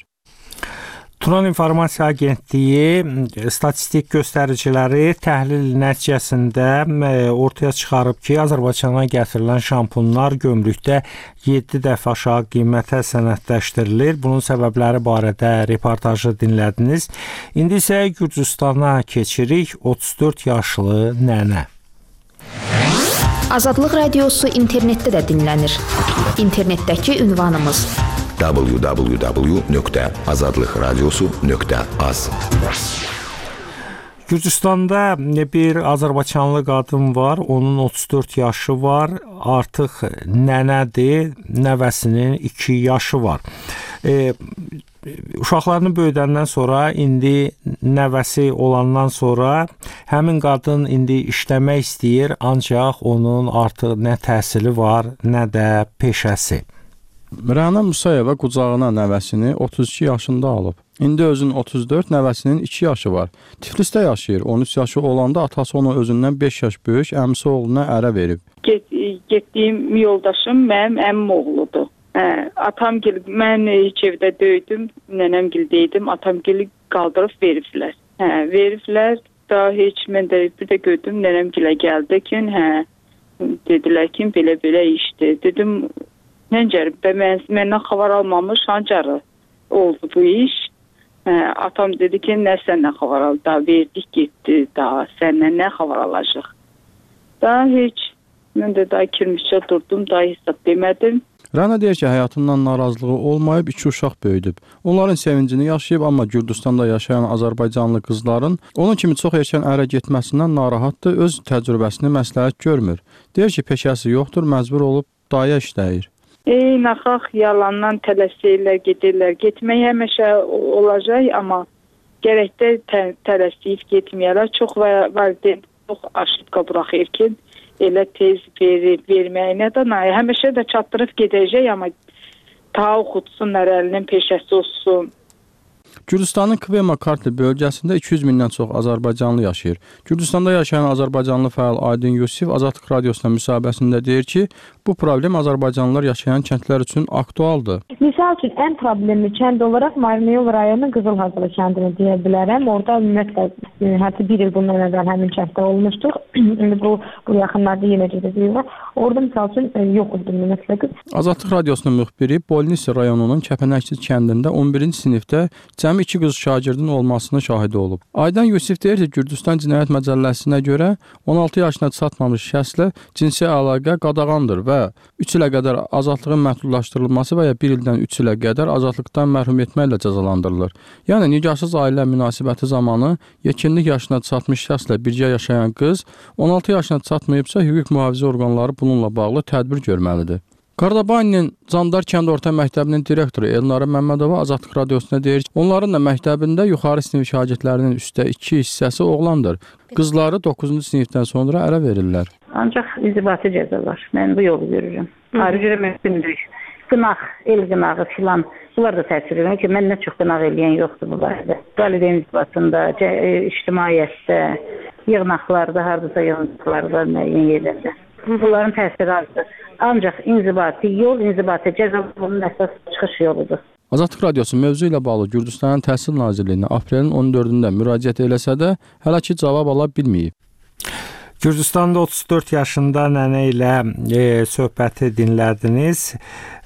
[SPEAKER 5] Turan İnformasiya Agentliyi statistik göstəriciləri təhlil nəticəsində ortaya çıxarıb ki, Azərbaycana gətirilən şampunlar gömrükdə 7 dəfə aşağı qiymətə sənədləşdirilir. Bunun səbəbləri barədə reportajı dinlədiniz. İndi isə Gürcüstana keçirik. 34 yaşlı nənə.
[SPEAKER 7] Azadlıq Radiosu internetdə də dinlənir. İnternetdəki ünvanımız
[SPEAKER 15] www.azadlıqradiosu.az.
[SPEAKER 5] Gürcüstanda bir Azərbaycanlı qadın var, onun 34 yaşı var, artıq nənədir, nəvəsinin 2 yaşı var. Uşaqlarını böyüdəndən sonra indi
[SPEAKER 6] nəvəsi olandan sonra həmin qadın indi işləmək istəyir, ancaq onun artıq nə təhsili var, nə də peşəsi.
[SPEAKER 13] Rəna Musayeva qucağına nəvəsini 32 yaşında alıb. İndi özünün 34, nəvəsinin 2 yaşı var. Tiflisdə yaşayır. 13 yaşı olanda atası onu özündən 5 yaş böyük əmisi oğluna ərə verib.
[SPEAKER 15] Getdiyim yoldaşım mənim əmim oğludur. Atamgil, mən heç evdə döydüm, nənəmgildəydim, atamgili qaldırıb veriblər. Veriblər, daha heç mən də bir də gördüm, nənəmgilə gəldi ki, dedilər ki, belə işdir. Dedim, nəncərim, məndən xəbər almamış, hancarı oldu bu iş. Atam dedi ki, nə səndən xəbər aldı, daha verdik, getdi, daha səndən nə xəbər alacaq. Daha heç, mən də daha kirmişcə durdum, daha hesab demədim.
[SPEAKER 13] Rəna deyir ki, həyatından narazılığı olmayıb, 2 uşaq böyüdüb. Onların sevincini yaşayıb, amma Gürcüstanda yaşayan Azərbaycanlı qızların onun kimi çox erkən ərə getməsindən narahatdır, öz təcrübəsini məsləhət görmür. Deyir ki, peşəsi yoxdur, məcbur olub daya işləyir.
[SPEAKER 15] Naxaq yalandan tələsirlər, gedirlər. Getmək həmişə olacaq, amma gərəkdə tələsib getməyərlər. Çox valideyn, çox aşıqqa buraxır ki, elə tez verməyinə də həmişə də çatdırıb gedəcək, amma ta oxutsunlar, əlinin peşəsi olsun.
[SPEAKER 13] Gürcüstanın Kvema Kartli bölgəsində 200 mindən çox Azərbaycanlı yaşayır. Gürcüstanda yaşayan Azərbaycanlı fəal Aydın Yusif Azadlıq Radiosuna müsahibəsində deyir ki, bu problem Azərbaycanlılar yaşayan kəndlər üçün aktualdır.
[SPEAKER 16] Misal üçün, ən problemi kənd olaraq Marniyol rayonu Qızılhazılı kəndini deyə bilərəm. Orada ümumiyyətlə, hətta bir il bundan əvvəl həmin kənddə olmuşduq. Bu yaxınlarda yenə gedirlər. Orada misal üçün yox idi ümumiyyətlə.
[SPEAKER 13] Azadlıq Radiosunun müxbiri Bolnisi rayonunun Kəpənəkçi kəndində 11-ci sinifdə cəmi 2 qız şagirdin olmasına şahidi olub. Aydın Yusif deyir ki, Gürcüstan Cinayət Məcəlləsinə görə 16 yaşına çatmamış şəxslə cinsi əlaqə qadağandır və 3 ilə qədər azadlığın məhdudlaşdırılması və ya 1 ildən 3 ilə qədər azadlıqdan məhrum etməklə cəzalandırılır. Yəni, nikahsız ailə münasibəti zamanı yekinlik yaşına çatmış şəxslə birgə yaşayan qız 16 yaşına çatmayıbsa, hüquq mühafizə orqanları bununla bağlı tədbir görməlidir. Qardabayının Candar kənd orta məktəbinin direktoru Elnara Məmmədova Azadlıq Radiosuna deyir ki, onların da məktəbində yuxarı sinif şagirdlərinin üstə 2 hissəsi oğlandır. Qızları 9-cu sinifdən sonra ərə verirlər.
[SPEAKER 17] Ancaq inzibati cəza var. Mən bu yolu görürəm. Ayrıca mümkündür. Qınaq, el qınağı filan, bunlar da təsir edir ki, mən nə çox qınaq eləyən yoxdur bu barədə. Valideyn inzibatında, ictimaiyyətdə, yığınaqlarda, hardasa yığınaqlarda, müəyyən yerlərdə. Bunların təsiri azdır. Ancaq inzibati yol, inzibati cəza bunun əsas çıxış yoludur.
[SPEAKER 13] Azadlıq Radiosu mövzu ilə bağlı Gürcüstanın Təhsil Nazirliyinə aprelin 14-də müraciət eləsə də, hələ ki cavab ala bilməyib.
[SPEAKER 6] Gürcüstanda 34 yaşında nənə ilə söhbəti dinlədiniz.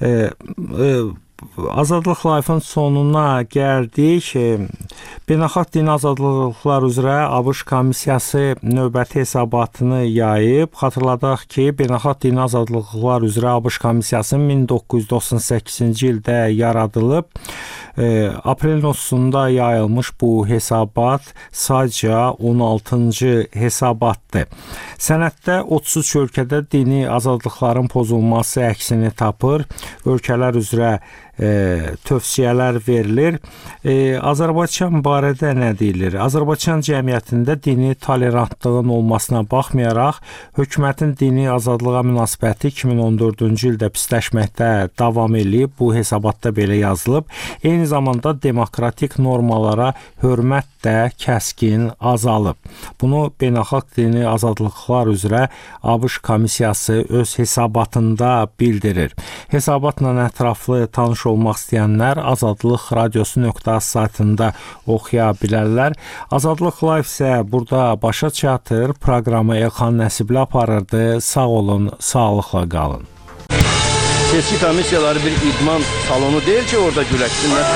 [SPEAKER 6] Azadlıq Live-ın sonuna gəldik. Beynəlxalq Dini Azadlıqlar üzrə ABŞ komissiyası növbəti hesabatını yayıb. Xatırladaq ki, Beynəlxalq Dini Azadlıqlar üzrə ABC komissiyası 1998-ci ildə yaradılıb. Aprelin 30-da yayılmış bu hesabat sadəcə 16-cı hesabatdır. Sənəddə 33 ölkədə dini azadlıqların pozulması əksini tapır. Ölkələr üzrə tövsiyələr verilir. Azərbaycan barədə nə deyilir? Azərbaycan cəmiyyətində dini tolerantlığın olmasına baxmayaraq, hökumətin dini azadlığa münasibəti 2014-cü ildə pisləşməkdə davam edib. Bu hesabatda belə yazılıb. Eyni zamanda demokratik normalara hörmət də kəskin azalıb. Bunu Beynəlxalq Dini Azadlıqlar üzrə ABŞ komissiyası öz hesabatında bildirir. Hesabatla ətraflı tanış olmaq istəyənlər Azadlıq Radiosu.az saytında oxuya bilərlər. Azadlıq Live isə burada başa çatır. Proqramı Elxan Nəsibli aparırdı. Sağ olun, sağlıqla qalın.
[SPEAKER 8] Seçki komissiyaları bir idman salonu deyil ki, orada güləşsinlər.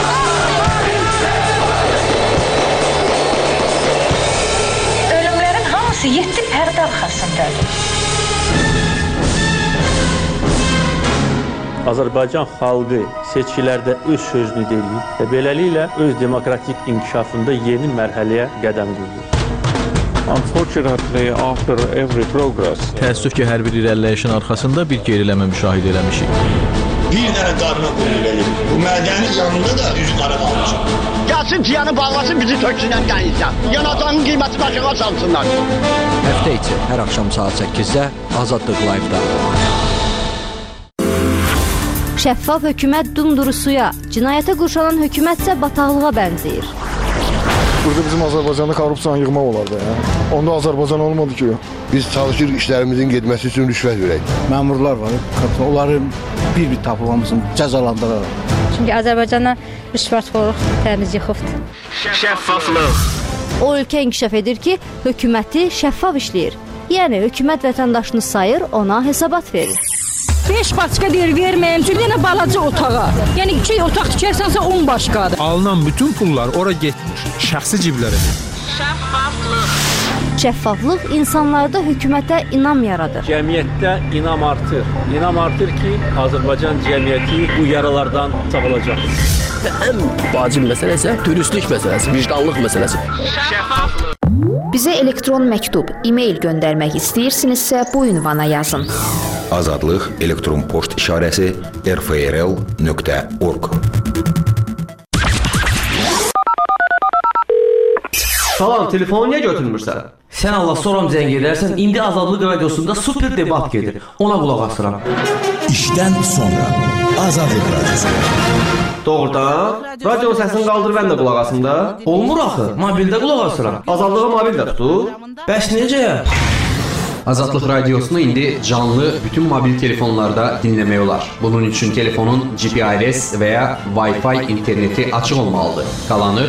[SPEAKER 18] Ölümlərin hamısı 7 pərdə arxasındadır.
[SPEAKER 19] Azərbaycan xalqı seçkilərdə öz sözünü deyir və beləliklə öz demokratik inkişafında yeni mərhələyə qədəm qoyur.
[SPEAKER 20] Unfortunately, after every progress,
[SPEAKER 21] təəssüf ki, hər bir irəliləyişin arxasında bir geriləmə müşahidə eləmişik.
[SPEAKER 22] Bir dənə qarına qoyulur. Bu mədəni yanında da üzü qara qalmışıq.
[SPEAKER 2] Alsın ciyanı bağlasın bizi töksünlər dənizdən. Yanacağın qiyməti aşağı salsınlar.
[SPEAKER 22] Həftə içi hər axşam saat 8-də Azadlıq Live-da.
[SPEAKER 23] Şəffaf hökumət dumduru suya, cinayətə qurşanan hökumətsə bataqlığa bənzəyir.
[SPEAKER 24] Burada bizim Azərbaycanda korrupsiyanı yığmaq olardı ya. Onda Azərbaycan olmadı ki.
[SPEAKER 25] Biz çalışır işlərimizin getməsi üçün rüşvət verək.
[SPEAKER 22] Məmurlar var, onları bir-bir tapılmamızın cəzalandıraraq.
[SPEAKER 23] Çünki Azərbaycana rüşvətxorluq təmiz yıxıbdır.
[SPEAKER 10] Şəffaflıq.
[SPEAKER 23] O ölkə inkişaf edir ki, hökuməti şəffaf işləyir. Yəni hökumət vətəndaşını sayır, ona hesabat verir.
[SPEAKER 26] 5 başqa deyir verməyəm, çünki yenə balaca otağa. Yəni 2 otaq tikərsənsə 10 başqadır.
[SPEAKER 27] Alınan bütün pullar ora getmir, şəxsi ciblərə.
[SPEAKER 23] Şəffaflıq. Şəffaflıq insanlarda hökumətə inam yaradır.
[SPEAKER 19] Cəmiyyətdə inam artır. İnam artır ki, Azərbaycan cəmiyyəti bu yaralardan sağalacaq.
[SPEAKER 22] Ən vacib məsələ isə dürüstlük məsələsi, vicdanlıq məsələsi.
[SPEAKER 7] Şəffaflıq. Bizə elektron məktub, e-mail göndərmək istəyirsinizsə bu ünvana yazın.
[SPEAKER 28] Azadlıq elektron poçt işarəsi rfrl.org.
[SPEAKER 29] Salam, telefonu niyə götürmürsən? Sən Allah soram zəng edərsən, indi Azadlıq radiosunda super debat gedir. Ona qulaq asıram.
[SPEAKER 30] İşdən sonra Azadlıq radiosu.
[SPEAKER 29] Doğrudan? Radio səsini qaldır, mən də qulaq asım da. Olmur axı, mobildə qulaq asıram. Azadlığı mobildə tutur. Bəs necə?
[SPEAKER 31] Azadlıq radiosunu indi canlı bütün mobil telefonlarda dinləmək olar. Bunun üçün telefonun GPRS və ya Wi-Fi interneti açıq olmalıdır. Qalanı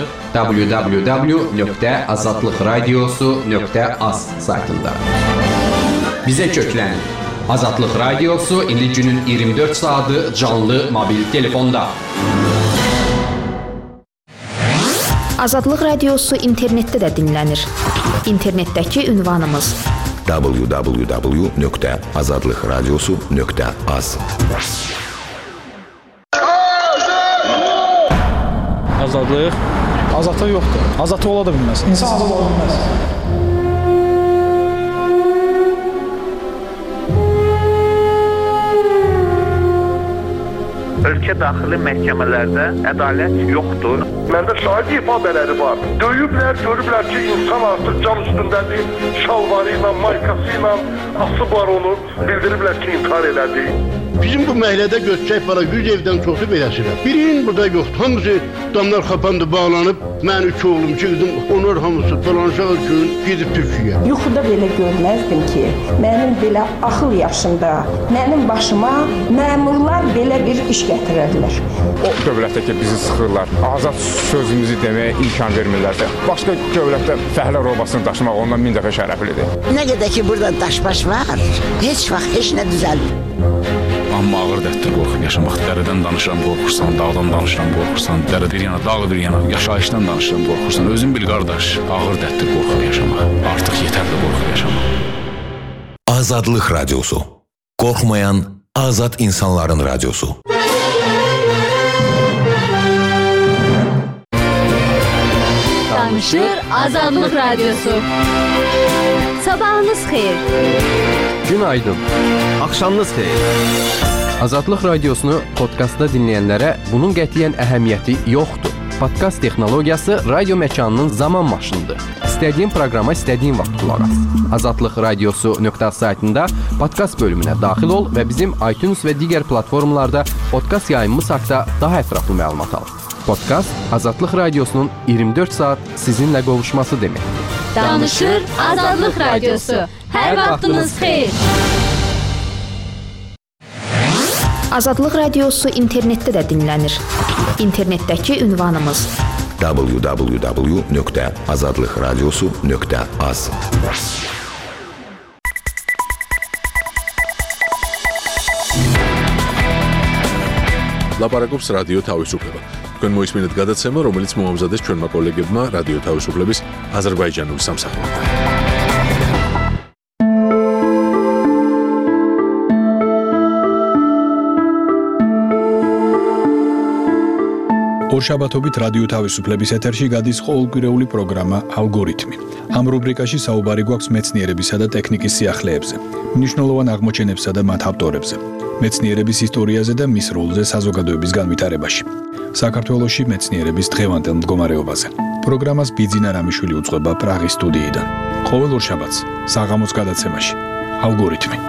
[SPEAKER 31] www.azadlıqradiosu.az saytında. Bizə köklənin. Azadlıq radiosu indi günün 24 saatı canlı mobil telefonda.
[SPEAKER 7] Azadlıq radiosu internetdə də dinlənir. İnternetdəki ünvanımız
[SPEAKER 28] www.azadlıqradiosu.az.
[SPEAKER 32] Azadlıq?
[SPEAKER 33] Azadlıq yoxdur. Azadlıq ola da bilməz. İnsan azad ola bilməz.
[SPEAKER 34] Ölkə daxili məhkəmələrdə ədalət yoxdur.
[SPEAKER 35] Məndə şahid ifadələri var. Döyüblər, görüblər ki, insan artıq can üstündədir, şalvarı ilə, maykası ilə asıb var onu. Bildiriblər ki, intihar elədi.
[SPEAKER 36] Bizim bu məhəllədə göçəcək para 100 evdən çoxu beləsidir. Birinin burada yoxdur. Hamısı damlar xapandı, bağlanıb. Mən 3 oğlum, 2 qızım, onlar hamısı falanşaq üçün gedib Türkiyəyə.
[SPEAKER 37] Yuxuda belə görməzdim ki, mənim belə axıl yaşımda, mənim başıma məmurlar belə bir iş gətirərlər.
[SPEAKER 38] O dövlətdə ki, bizi sıxırlar, azad sözümüzü deməyə imkan vermirlər. Başqa dövlətdə fəhlə robasını daşımaq ondan 1000 dəfə şərəflidir.
[SPEAKER 39] Nə qədər ki, burada daşbaş var, heç vaxt heç nə düzəlmir.
[SPEAKER 1] Amma ağır dərddən qorxub yaşamaq. Dərədən danışıram, qorxursan, dağdan danışıram, qorxursan, dərə bir yana, dağ bir yana, yaşayışdan danışıram, qorxursan. Özün bil qardaş, ağır dərddən qorxub yaşamaq. Artıq yetərli qorxub yaşamaq.
[SPEAKER 30] Azadlıq radiosu. Qorxmayan azad insanların radiosu.
[SPEAKER 23] Danışır Azadlıq radiosu. Sabahınız xeyir.
[SPEAKER 31] Günaydın.
[SPEAKER 29] Axşamınız xeyir.
[SPEAKER 31] Azadlıq radiosunu podkastda dinləyənlərə bunun qətiyyən əhəmiyyəti yoxdur. Podkast texnologiyası radio məkanının zaman maşınıdır. İstədiyin proqrama istədiyin vaxt qulaq as. Azadlıqradiosu.az saytında podkast bölümünə daxil ol və bizim iTunes və digər platformalarda podkast yayımımız haqqında daha ətraflı məlumat al. Podkast Azadlıq radiosunun 24 saat sizinlə qovuşması deməkdir.
[SPEAKER 23] Danışır Azadlıq radiosu. Hər vaxtınız xeyir.
[SPEAKER 7] Azadlıq radiosu internetdə də dinlənir. İnternetdəki ünvanımız
[SPEAKER 28] www.azadlıqradiosu.az. ლაპარაკობს რადიო თავისუფლება. თქვენ მოისმინეთ გადაცემა, რომელიც მოამზადეს ჩვენმა კოლეგებმა რადიო თავისუფლების აზერბაიჯანული სამსახურიდან.
[SPEAKER 27] ორშაბათობით რადიო თავისუფლების ეთერში გადის ყოველკვირეული პროგრამა ალგორითმი. ამ რუბრიკაში საუბარი გვაქვს მეცნიერებისა და ტექნიკის სიახლეებზე, მნიშვნელოვან აღმოჩენებსა და მათ ავტორებზე, მეცნიერების ისტორიაზე და მის როლზე საზოგადოების განვითარებაში. საქართველოში მეცნიერების დღევანდელ მდგომარეობაზე. პროგრამას ბიძინა რამიშვილი უძღვება პრაღის სტუდიიდან. ყოველ ორშაბათს საღამოს გადაცემაში ალგორითმი.